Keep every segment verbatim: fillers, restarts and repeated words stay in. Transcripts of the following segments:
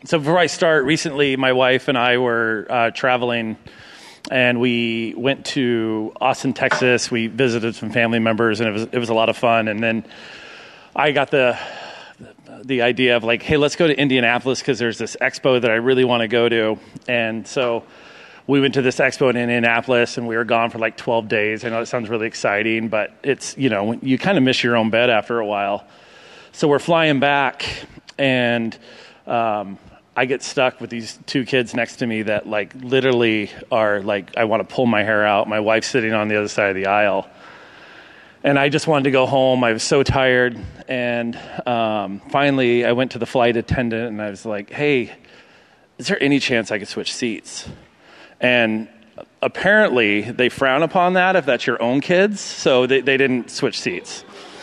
so before I start, recently my wife and I were uh, traveling, and we went to Austin, Texas. We visited some family members, and it was it was a lot of fun. And then I got the the idea of like, hey, let's go to Indianapolis because there's this expo that I really want to go to. And so we went to this expo in Indianapolis, and we were gone for like twelve days. I know it sounds really exciting, but it's, you know, you kind of miss your own bed after a while. So we're flying back, and um, I get stuck with these two kids next to me that like literally are like, I want to pull my hair out. My wife's sitting on the other side of the aisle. And I just wanted to go home. I was so tired. And um, finally, I went to the flight attendant, and I was like, hey, is there any chance I could switch seats? And apparently, they frown upon that if that's your own kids, so they, they didn't switch seats.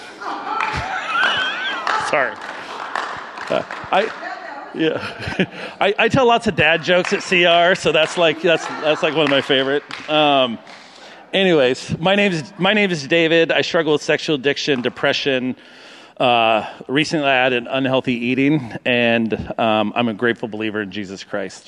Sorry. Uh, I yeah, I, I tell lots of dad jokes at C R, so that's like that's that's like one of my favorite. Um, Anyways, my name is my name is David. I struggle with sexual addiction, depression. Uh, recently, I had an unhealthy eating, and um, I'm a grateful believer in Jesus Christ.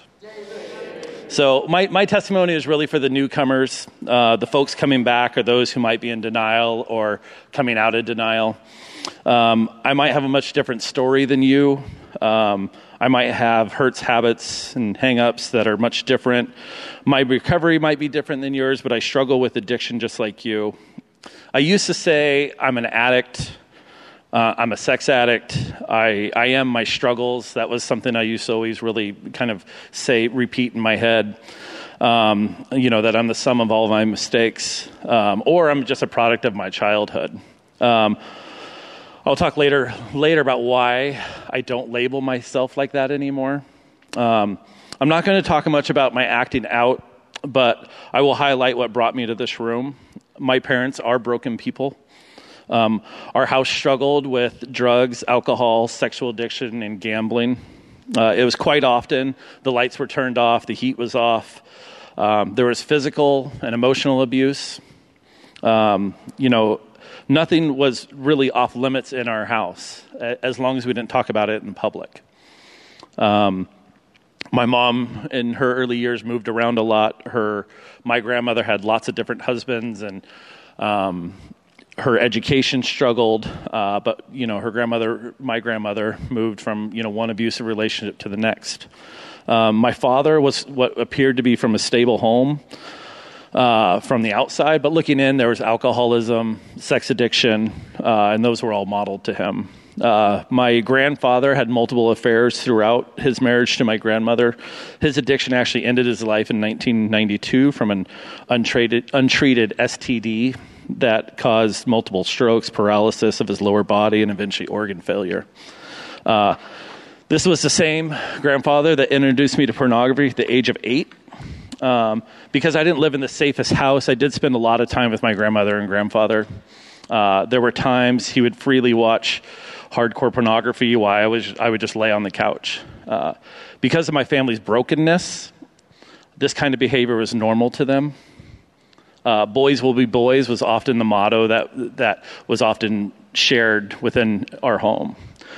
So my, my testimony is really for the newcomers, uh, the folks coming back, or those who might be in denial or coming out of denial. Um, I might have a much different story than you. Um, I might have hurts, habits, and hang-ups that are much different. My recovery might be different than yours, but I struggle with addiction just like you. I used to say I'm an addict. Uh, I'm a sex addict. I, I am my struggles. That was something I used to always really kind of say, repeat in my head. Um, you know, that I'm the sum of all of my mistakes. Um, or I'm just a product of my childhood. Um I'll talk later later about why I don't label myself like that anymore. Um, I'm not going to talk much about my acting out, but I will highlight what brought me to this room. My parents are broken people. Um, our house struggled with drugs, alcohol, sexual addiction, and gambling. Uh, it was quite often. The lights were turned off. The heat was off. Um, there was physical and emotional abuse. Um, you know, Nothing was really off limits in our house, as long as we didn't talk about it in public. Um, my mom, in her early years, moved around a lot. Her, my grandmother had lots of different husbands, and um, her education struggled. Uh, but you know, her grandmother, my grandmother, moved from you know one abusive relationship to the next. Um, my father was what appeared to be from a stable home. Uh, from the outside, but looking in, there was alcoholism, sex addiction, uh, and those were all modeled to him. Uh, my grandfather had multiple affairs throughout his marriage to my grandmother. His addiction actually ended his life in nineteen ninety-two from an untreated, untreated S T D that caused multiple strokes, paralysis of his lower body, and eventually organ failure. Uh, this was the same grandfather that introduced me to pornography at the age of eight. Um, because I didn't live in the safest house, I did spend a lot of time with my grandmother and grandfather. Uh, there were times he would freely watch hardcore pornography while I was I would just lay on the couch. Uh, because of my family's brokenness, this kind of behavior was normal to them. Uh, boys will be boys was often the motto that that was often shared within our home.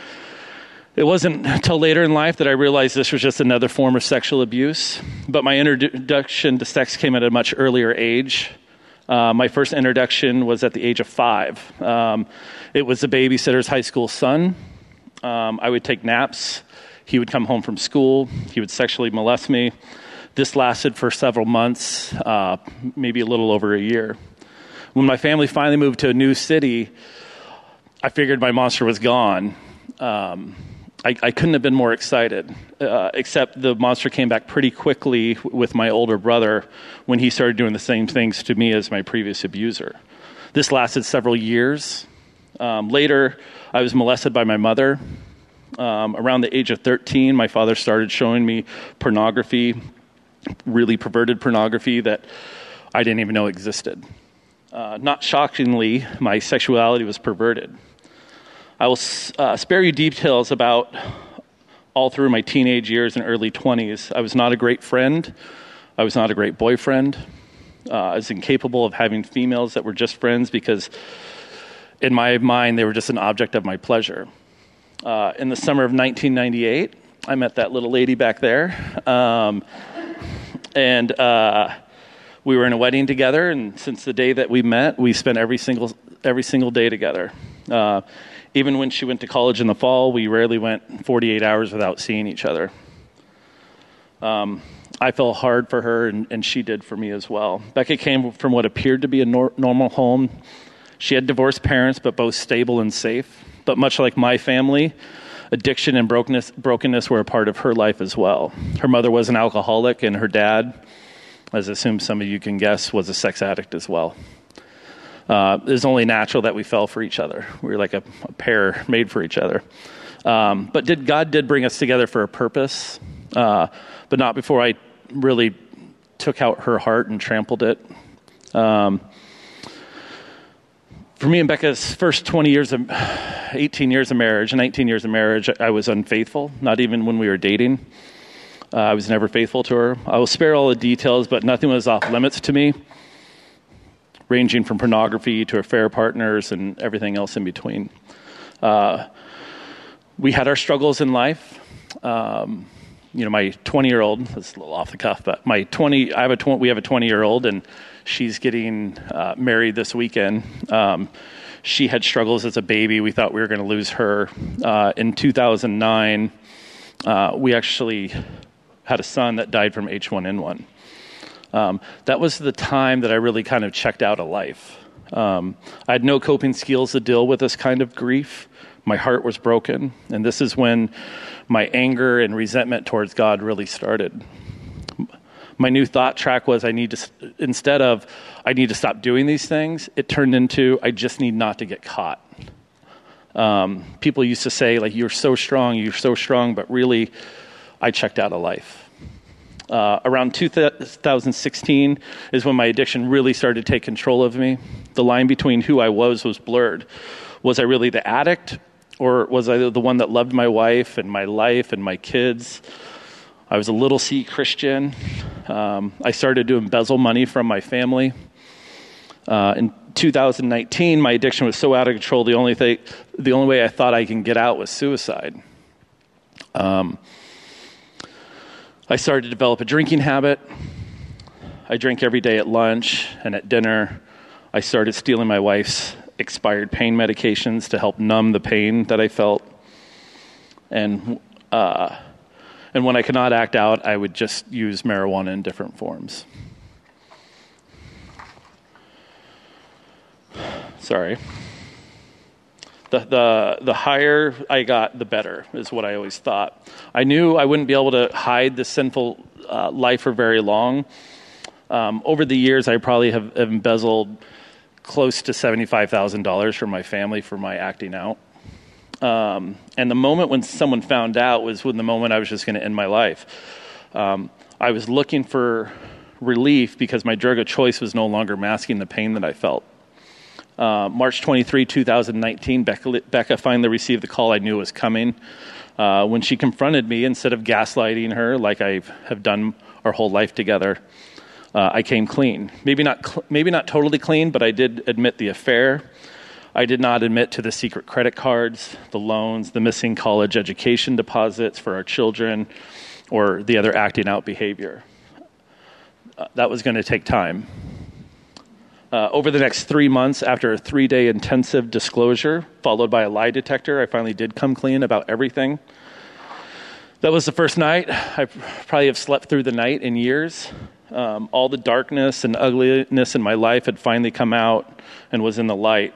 It wasn't until later in life that I realized this was just another form of sexual abuse, but my introduction to sex came at a much earlier age. Uh, my first introduction was at the age of five. Um, it was a babysitter's high school son. Um, I would take naps. He would come home from school. He would sexually molest me. This lasted for several months, uh, maybe a little over a year. When my family finally moved to a new city, I figured my monster was gone. Um, I, I couldn't have been more excited, uh, except the monster came back pretty quickly with my older brother when he started doing the same things to me as my previous abuser. This lasted several years. Um, later, I was molested by my mother. Um, around the age of thirteen, my father started showing me pornography, really perverted pornography that I didn't even know existed. Uh, not shockingly, my sexuality was perverted. I will uh, spare you details about all through my teenage years and early twenties. I was not a great friend. I was not a great boyfriend. Uh, I was incapable of having females that were just friends because in my mind, they were just an object of my pleasure. Uh, in the summer of nineteen ninety-eight, I met that little lady back there. Um, and uh, we were in a wedding together, and since the day that we met, we spent every single every single day together. Uh, even when she went to college in the fall, we rarely went forty-eight hours without seeing each other. Um, I fell hard for her, and, and she did for me as well. Becca came from what appeared to be a nor- normal home. She had divorced parents, but both stable and safe. But much like my family, addiction and brokenness, brokenness were a part of her life as well. Her mother was an alcoholic, and her dad, as I assume some of you can guess, was a sex addict as well. Uh, it was only natural that we fell for each other. We were like a, a pair made for each other. Um, but did God did bring us together for a purpose, uh, but not before I really took out her heart and trampled it. Um, for me and Becca's first twenty years of, eighteen years of marriage, nineteen years of marriage, I was unfaithful, not even when we were dating. Uh, I was never faithful to her. I will spare all the details, but nothing was off limits to me, ranging from pornography to affair partners and everything else in between. Uh, we had our struggles in life. Um, you know, my twenty-year-old, that's a little off the cuff, but my twenty, I have a tw- we have a twenty-year-old, and she's getting uh, married this weekend. Um, she had struggles as a baby. We thought we were going to lose her. Uh, in two thousand nine, uh, we actually had a son that died from H one N one. Um, that was the time that I really kind of checked out of life. Um, I had no coping skills to deal with this kind of grief. My heart was broken, and this is when my anger and resentment towards God really started. My new thought track was I need to, instead of I need to stop doing these things, it turned into I just need not to get caught. Um, people used to say, like, you're so strong, you're so strong, but really, I checked out of life. Uh, around two thousand sixteen is when my addiction really started to take control of me. The line between who I was was blurred. Was I really the addict, or was I the one that loved my wife and my life and my kids? I was a little C Christian. Um, I started to embezzle money from my family. Uh, in two thousand nineteen, my addiction was so out of control, the only thing, the only way I thought I can get out was suicide. Um, I started to develop a drinking habit. I drank every day at lunch and at dinner. I started stealing my wife's expired pain medications to help numb the pain that I felt. And uh, and when I could not act out, I would just use marijuana in different forms. Sorry. The, the the higher I got, the better, is what I always thought. I knew I wouldn't be able to hide this sinful uh, life for very long. Um, over the years, I probably have, have embezzled close to seventy-five thousand dollars from my family for my acting out. Um, and the moment when someone found out was when the moment I was just going to end my life. Um, I was looking for relief because my drug of choice was no longer masking the pain that I felt. Uh, March twenty-third, twenty nineteen, Becca, Becca finally received the call I knew was coming. Uh, when she confronted me, instead of gaslighting her like I have done our whole life together, uh, I came clean. Maybe not, cl- maybe not totally clean, but I did admit the affair. I did not admit to the secret credit cards, the loans, the missing college education deposits for our children, or the other acting out behavior. Uh, that was going to take time. Uh, over the next three months, after a three-day intensive disclosure, followed by a lie detector, I finally did come clean about everything. That was the first night. I probably have slept through the night in years. Um, all the darkness and ugliness in my life had finally come out and was in the light.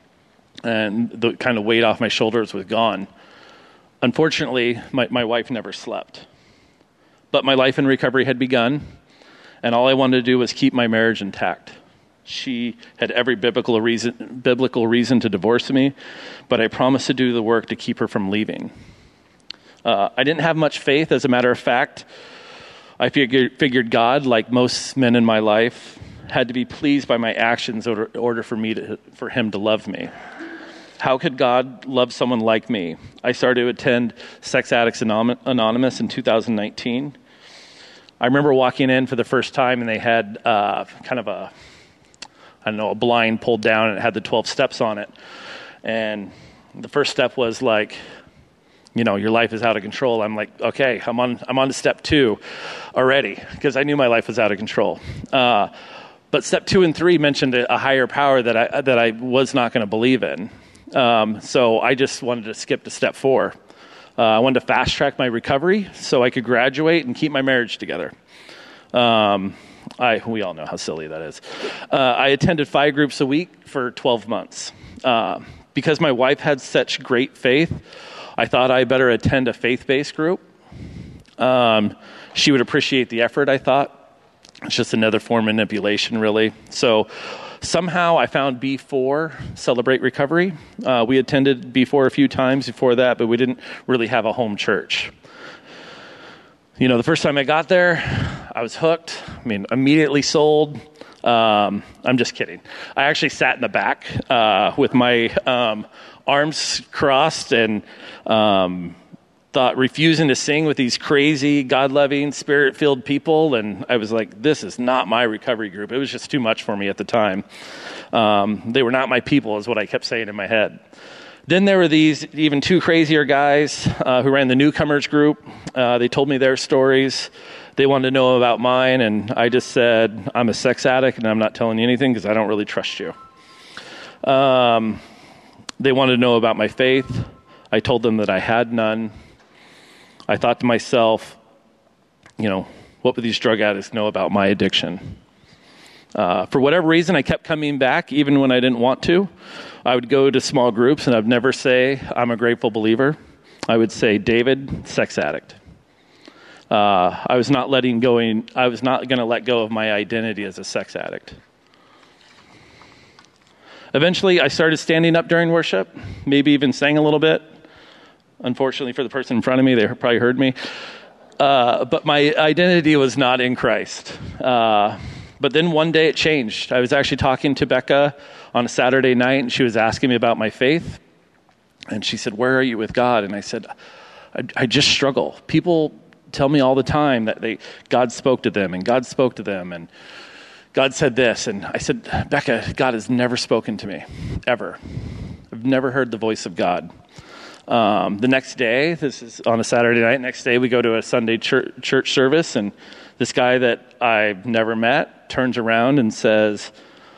And the kind of weight off my shoulders was gone. Unfortunately, my, my wife never slept. But my life in recovery had begun, and all I wanted to do was keep my marriage intact. She had every biblical reason, biblical reason to divorce me, but I promised to do the work to keep her from leaving. Uh, I didn't have much faith. As a matter of fact, I figured, figured God, like most men in my life, had to be pleased by my actions in order for me to, for him to love me. How could God love someone like me? I started to attend Sex Addicts Anonymous in two thousand nineteen. I remember walking in for the first time, and they had uh, kind of a I don't know, a blind pulled down, and it had the twelve steps on it. And the first step was like, you know, your life is out of control. I'm like, okay, I'm on, I'm on to step two already, because I knew my life was out of control. Uh, but step two and three mentioned a, a higher power that I, that I was not going to believe in. Um, so I just wanted to skip to step four. Uh, I wanted to fast track my recovery so I could graduate and keep my marriage together. Um, I, we all know how silly that is. Uh, I attended five groups a week for twelve months. Uh, because my wife had such great faith, I thought I better attend a faith-based group. Um, she would appreciate the effort, I thought. It's just another form of manipulation, really. So somehow I found B four, Celebrate Recovery. Uh, we attended B four a few times before that, but we didn't really have a home church. You know, the first time I got there, I was hooked. I mean, immediately sold. Um, I'm just kidding. I actually sat in the back uh, with my um, arms crossed and um, thought refusing to sing with these crazy, God-loving, Spirit-filled people. And I was like, this is not my recovery group. It was just too much for me at the time. Um, they were not my people, is what I kept saying in my head. Then there were these even two crazier guys uh, who ran the newcomers group. Uh, they told me their stories. They wanted to know about mine, and I just said, I'm a sex addict, and I'm not telling you anything because I don't really trust you. Um, they wanted to know about my faith. I told them that I had none. I thought to myself, you know, what would these drug addicts know about my addiction? Uh, for whatever reason, I kept coming back, even when I didn't want to. I would go to small groups, and I'd never say, I'm a grateful believer. I would say, David, sex addict. Uh, I was not letting going. I was not going to let go of my identity as a sex addict. Eventually, I started standing up during worship, maybe even sang a little bit. Unfortunately for the person in front of me, they probably heard me. Uh, but my identity was not in Christ. Uh, but then one day it changed. I was actually talking to Becca on a Saturday night, and she was asking me about my faith. And she said, where are you with God? And I said, I, I just struggle. People tell me all the time that they God spoke to them, and God spoke to them, and God said this. And I said, Becca, God has never spoken to me, ever. I've never heard the voice of God. Um, the next day, this is on a Saturday night, next day we go to a Sunday church, church service, and this guy that I've never met turns around and says,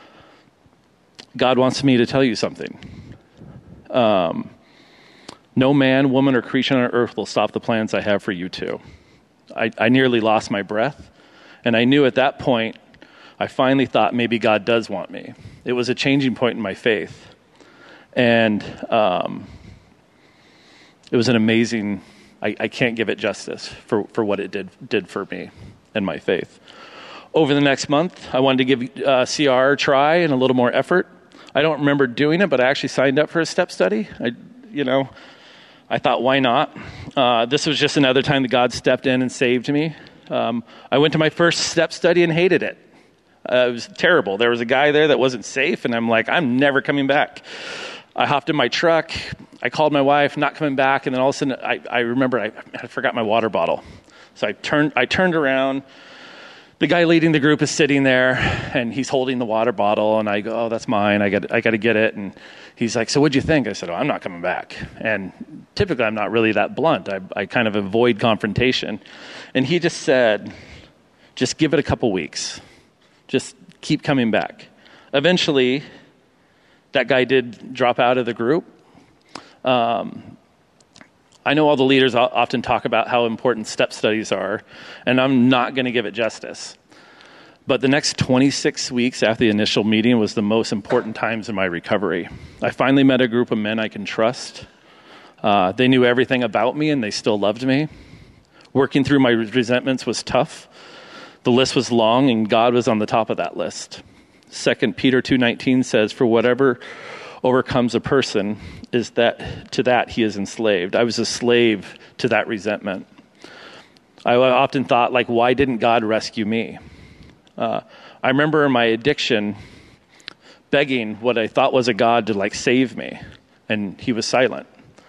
God wants me to tell you something. Um, no man, woman, or creature on earth will stop the plans I have for you two. I, I nearly lost my breath, and I knew at that point, I finally thought maybe God does want me. It was a changing point in my faith. And um, it was an amazing, I, I can't give it justice for, for what it did did for me and my faith. Over the next month, I wanted to give uh, C R a try and a little more effort. I don't remember doing it, but I actually signed up for a step study. I, you know, I thought, why not? Uh, this was just another time that God stepped in and saved me. Um, I went to my first step study and hated it. Uh, it was terrible. There was a guy there that wasn't safe, and I'm like, I'm never coming back. I hopped in my truck. I called my wife, not coming back, and then all of a sudden, I, I remember I, I forgot my water bottle. So I turned, I turned around. The guy leading the group is sitting there, and he's holding the water bottle, and I go, oh, that's mine. I got I got to get it. And he's like, so what'd you think? I said, oh, I'm not coming back. And typically, I'm not really that blunt. I, I kind of avoid confrontation. And he just said, just give it a couple weeks. Just keep coming back. Eventually, that guy did drop out of the group. Um, I know all the leaders often talk about how important step studies are, and I'm not going to give it justice. But the next twenty-six weeks after the initial meeting was the most important times in my recovery. I finally met a group of men I can trust. Uh, they knew everything about me, and they still loved me. Working through my resentments was tough. The list was long, and God was on the top of that list. Second Peter two nineteen says, for whatever overcomes a person is that to that he is enslaved. I was a slave to that resentment. I often thought, like, why didn't God rescue me? Uh, I remember in my addiction begging what I thought was a God to, like, save me, and he was silent.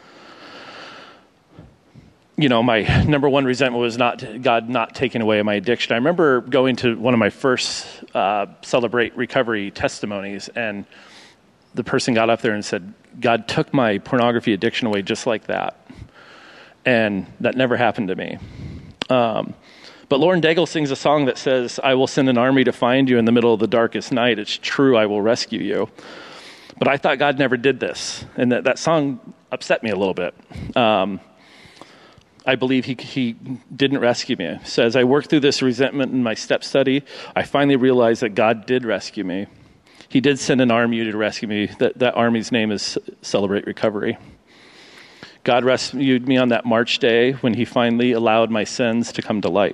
You know, my number one resentment was not God not taking away my addiction. I remember going to one of my first uh, Celebrate Recovery testimonies, and the person got up there and said, God took my pornography addiction away just like that. And that never happened to me. Um, but Lauren Daigle sings a song that says, I will send an army to find you in the middle of the darkest night. It's true, I will rescue you. But I thought God never did this. And that, that song upset me a little bit. Um, I believe he, he didn't rescue me. So as I worked through this resentment in my step study, I finally realized that God did rescue me. He did send an army to rescue me. That, that army's name is Celebrate Recovery. God rescued me on that March day when he finally allowed my sins to come to light.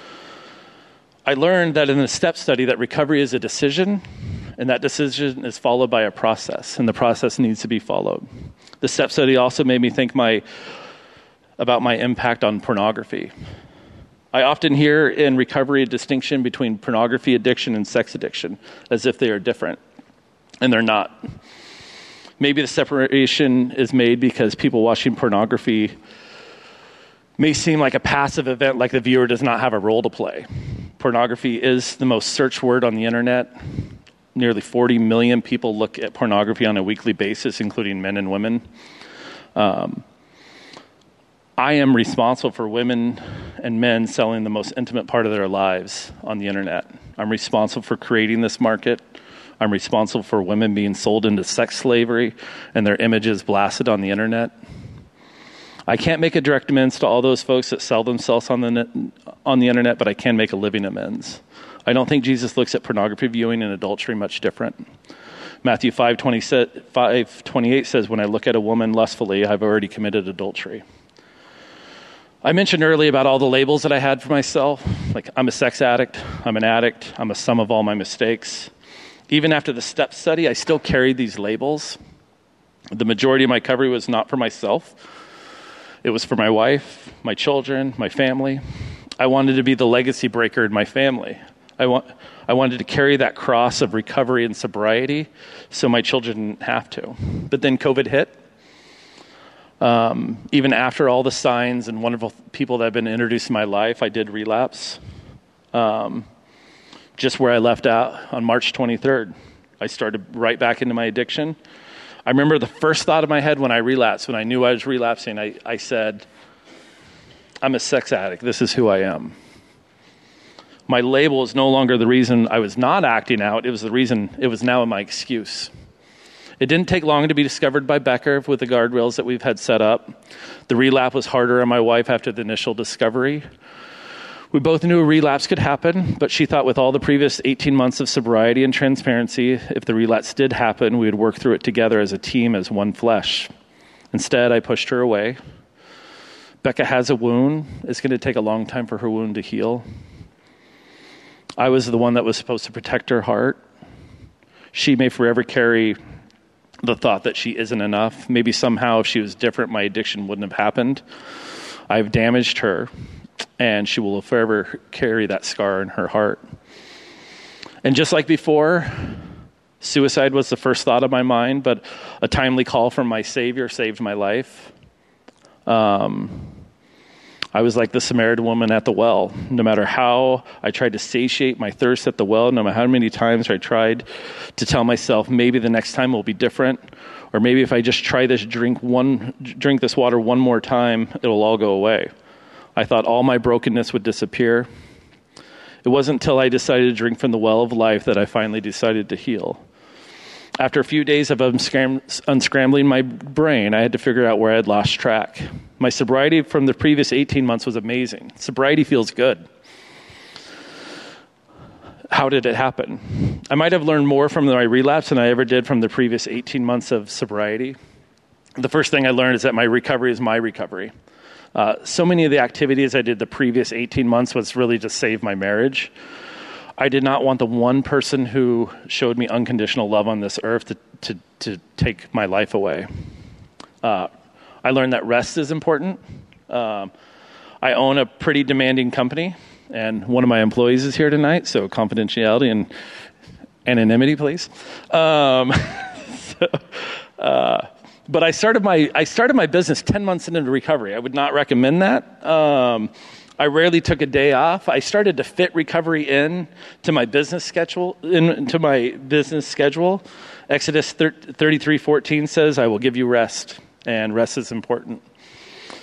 I learned that in the step study that recovery is a decision, and that decision is followed by a process, and the process needs to be followed. The step study also made me think my about my impact on pornography. I often hear in recovery a distinction between pornography addiction and sex addiction, as if they are different, and they're not. Maybe the separation is made because people watching pornography may seem like a passive event, like the viewer does not have a role to play. Pornography is the most searched word on the internet. Nearly forty million people look at pornography on a weekly basis, including men and women. Um, I am responsible for women and men selling the most intimate part of their lives on the internet. I'm responsible for creating this market. I'm responsible for women being sold into sex slavery and their images blasted on the internet. I can't make a direct amends to all those folks that sell themselves on the net, on the internet, but I can make a living amends. I don't think Jesus looks at pornography viewing and adultery much different. Matthew five twenty-eight says, when I look at a woman lustfully, I've already committed adultery. I mentioned earlier about all the labels that I had for myself. Like, I'm a sex addict, I'm an addict, I'm a sum of all my mistakes. Even after the step study, I still carried these labels. The majority of my recovery was not for myself. It was for my wife, my children, my family. I wanted to be the legacy breaker in my family. I want, I wanted to carry that cross of recovery and sobriety so my children didn't have to. But then COVID hit. Um, even after all the signs and wonderful people that have been introduced in my life, I did relapse. Um, just where I left out on March twenty-third. I started right back into my addiction. I remember the first thought in my head when I relapsed, when I knew I was relapsing, I, I said, I'm a sex addict. This is who I am. My label is no longer the reason I was not acting out. It was the reason, it was now my excuse. It didn't take long to be discovered by Becker with the guardrails that we've had set up. The relapse was harder on my wife after the initial discovery. We both knew a relapse could happen, but she thought with all the previous eighteen months of sobriety and transparency, if the relapse did happen, we would work through it together as a team, as one flesh. Instead, I pushed her away. Becca has a wound. It's going to take a long time for her wound to heal. I was the one that was supposed to protect her heart. She may forever carry the thought that she isn't enough. Maybe somehow if she was different, my addiction wouldn't have happened. I've damaged her, and she will forever carry that scar in her heart. And just like before, suicide was the first thought of my mind, but a timely call from my Savior saved my life. Um, I was like the Samaritan woman at the well. No matter how I tried to satiate my thirst at the well, no matter how many times I tried to tell myself maybe the next time will be different, or maybe if I just try this drink one drink this water one more time, it'll all go away. I thought all my brokenness would disappear. It wasn't until I decided to drink from the well of life that I finally decided to heal. After a few days of unscram- unscrambling my brain, I had to figure out where I had lost track. My sobriety from the previous eighteen months was amazing. Sobriety feels good. How did it happen? I might have learned more from my relapse than I ever did from the previous eighteen months of sobriety. The first thing I learned is that my recovery is my recovery. Uh, so many of the activities I did the previous eighteen months was really to save my marriage. I did not want the one person who showed me unconditional love on this earth to to, to take my life away. Uh, I learned that rest is important. Um, I own a pretty demanding company, and one of my employees is here tonight, so confidentiality and anonymity, please. Um, so, uh, but I started my I started my business ten months into recovery. I would not recommend that. Um, I rarely took a day off. I started to fit recovery in to my business schedule. Into my business schedule, Exodus thirty-three fourteen says, "I will give you rest," and rest is important.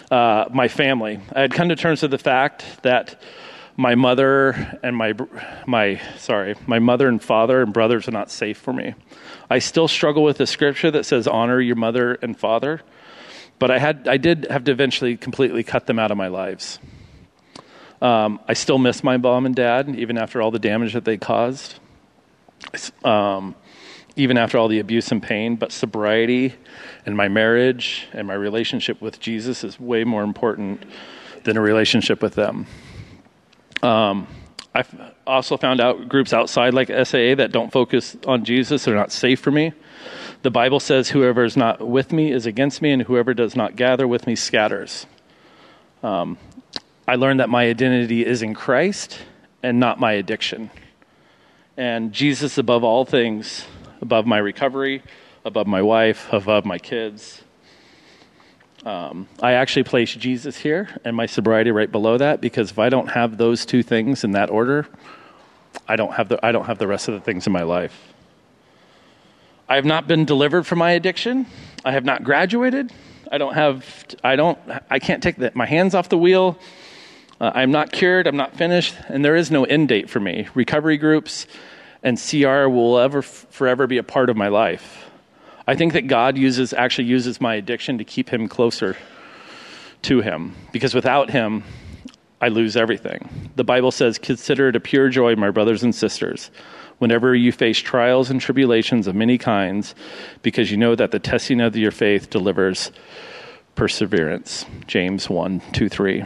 uh, my family. I had come to terms with the fact that my mother and my my sorry, my mother and father and brothers are not safe for me. I still struggle with the scripture that says honor your mother and father, but I had I did have to eventually completely cut them out of my lives. Um, I still miss my mom and dad, even after all the damage that they caused, um, even after all the abuse and pain. But sobriety and my marriage and my relationship with Jesus is way more important than a relationship with them. Um, I've also found out groups outside like S A A that don't focus on Jesus are not safe for me. The Bible says whoever is not with me is against me, and whoever does not gather with me scatters. Um, I learned that my identity is in Christ and not my addiction. And Jesus above all things, above my recovery, above my wife, above my kids. Um, I actually place Jesus here and my sobriety right below that, because if I don't have those two things in that order, I don't have the I don't have the rest of the things in my life. I have not been delivered from my addiction. I have not graduated. I don't have I don't I can't take the, my hands off the wheel. Uh, I'm not cured. I'm not finished, and there is no end date for me. Recovery groups and C R will ever forever be a part of my life. I think that God uses actually uses my addiction to keep him closer to him, because without him, I lose everything. The Bible says, "Consider it a pure joy, my brothers and sisters, whenever you face trials and tribulations of many kinds, because you know that the testing of your faith delivers perseverance." James one, two, three.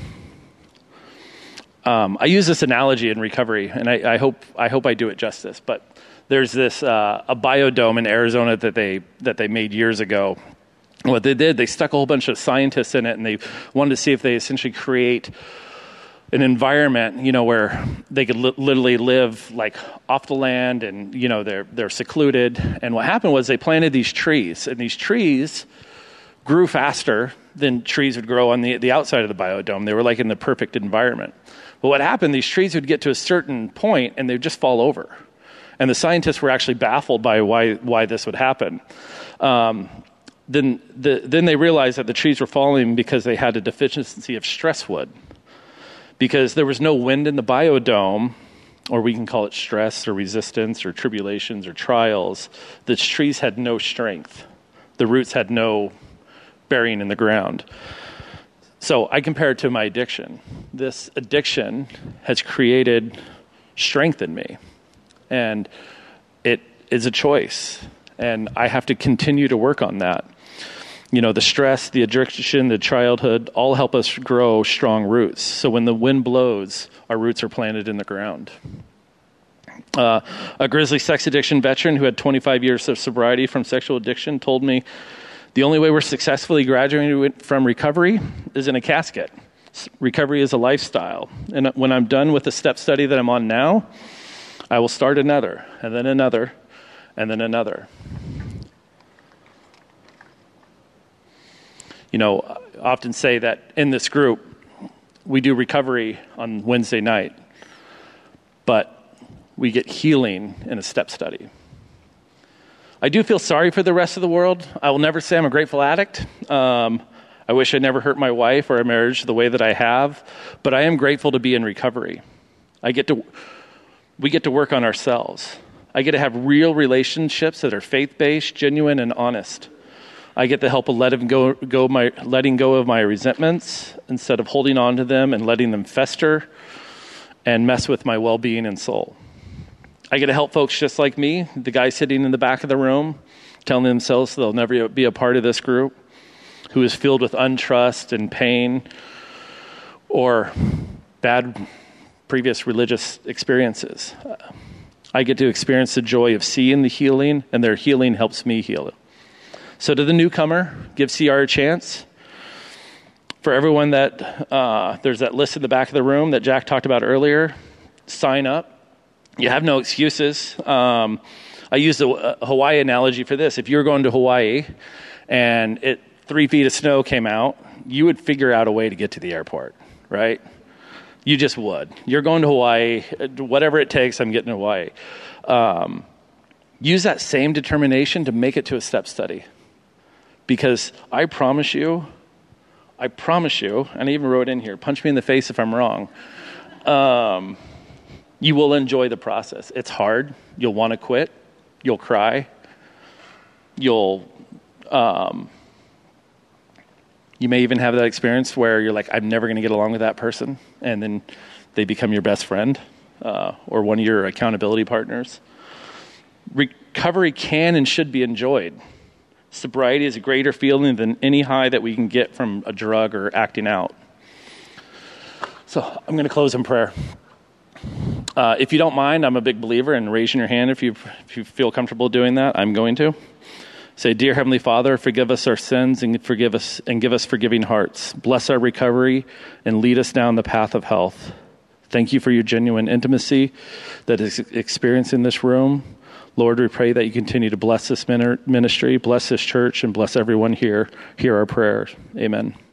Um, I use this analogy in recovery, and I, I hope I hope I do it justice, but there's this uh, a biodome in Arizona that they that they made years ago. What they did, they stuck a whole bunch of scientists in it, and they wanted to see if they essentially create an environment, you know, where they could li- literally live like off the land, and you know they're they're secluded. And what happened was they planted these trees, and these trees grew faster than trees would grow on the the outside of the biodome. They were like in the perfect environment. But what happened? These trees would get to a certain point, and they'd just fall over. And the scientists were actually baffled by why why this would happen. Um, then the, then they realized that the trees were falling because they had a deficiency of stress wood. Because there was no wind in the biodome, or we can call it stress or resistance or tribulations or trials. The trees had no strength. The roots had no bearing in the ground. So I compare it to my addiction. This addiction has created strength in me. And it is a choice, and I have to continue to work on that. You know, the stress, the addiction, the childhood, all help us grow strong roots. So when the wind blows, our roots are planted in the ground. Uh, a grizzly sex addiction veteran who had twenty-five years of sobriety from sexual addiction told me, the only way we're successfully graduating from recovery is in a casket. Recovery is a lifestyle. And when I'm done with the step study that I'm on now, I will start another, and then another, and then another. You know, I often say that in this group, we do recovery on Wednesday night, but we get healing in a step study. I do feel sorry for the rest of the world. I will never say I'm a grateful addict. Um, I wish I never hurt my wife or our marriage the way that I have, but I am grateful to be in recovery. I get to... We get to work on ourselves. I get to have real relationships that are faith-based, genuine, and honest. I get to help letting go, go my, letting go of my resentments instead of holding on to them and letting them fester and mess with my well-being and soul. I get to help folks just like me, the guy sitting in the back of the room, telling themselves they'll never be a part of this group, who is filled with untrust and pain or bad previous religious experiences. I get to experience the joy of seeing the healing, and their healing helps me heal it. So to the newcomer, give C R a chance. For everyone that, uh, there's that list in the back of the room that Jack talked about earlier, sign up. You have no excuses. Um, I use the uh, Hawaii analogy for this. If you were going to Hawaii and it three feet of snow came out, you would figure out a way to get to the airport, right? You just would. You're going to Hawaii. Whatever it takes, I'm getting to Hawaii. Um, use that same determination to make it to a step study. Because I promise you, I promise you, and I even wrote in here, punch me in the face if I'm wrong, um, you will enjoy the process. It's hard. You'll want to quit. You'll cry. You'll, um, you may even have that experience where you're like, I'm never going to get along with that person. And then they become your best friend uh, or one of your accountability partners. Recovery can and should be enjoyed. Sobriety is a greater feeling than any high that we can get from a drug or acting out. So I'm going to close in prayer. Uh, if you don't mind, I'm a big believer in raising your hand if you if you feel comfortable doing that. I'm going to. Say, Dear Heavenly Father, forgive us our sins and forgive us and give us forgiving hearts. Bless our recovery and lead us down the path of health. Thank you for your genuine intimacy that is experienced in this room. Lord, we pray that you continue to bless this ministry, bless this church, and bless everyone here. Hear our prayers. Amen.